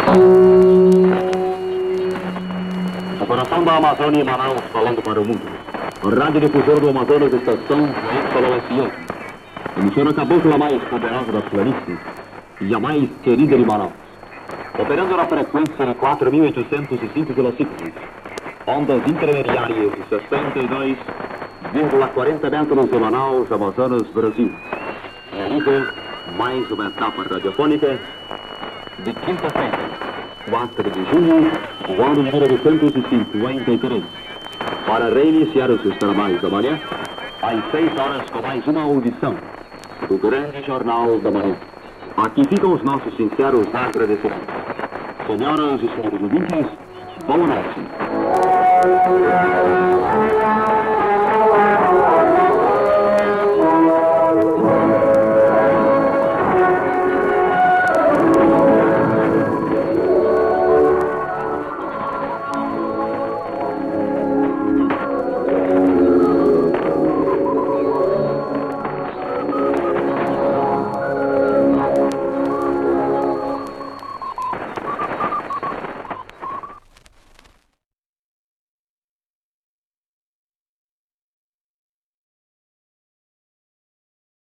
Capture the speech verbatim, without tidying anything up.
O coração da Amazônia, Manaus, falando para o mundo. Rádio Difusor do Amazonas, estação Y S O. Emissora cabocla mais poderosa das planícies e a mais querida de Manaus. Operando na frequência de quatro mil oitocentos e cinco quilociclos. Ondas intermediárias de sessenta e dois vírgula quarenta metros de Manaus, Amazonas, Brasil. Realiza mais uma etapa radiofônica de quinta-feira, quatro de junho, o ano de mil novecentos e cinquenta e três. Para reiniciar os seus trabalhos da manhã, às seis horas com mais uma audição do Grande Jornal da Manhã. Aqui ficam os nossos sinceros agradecimentos. Senhoras e senhores ouvintes, boa noite.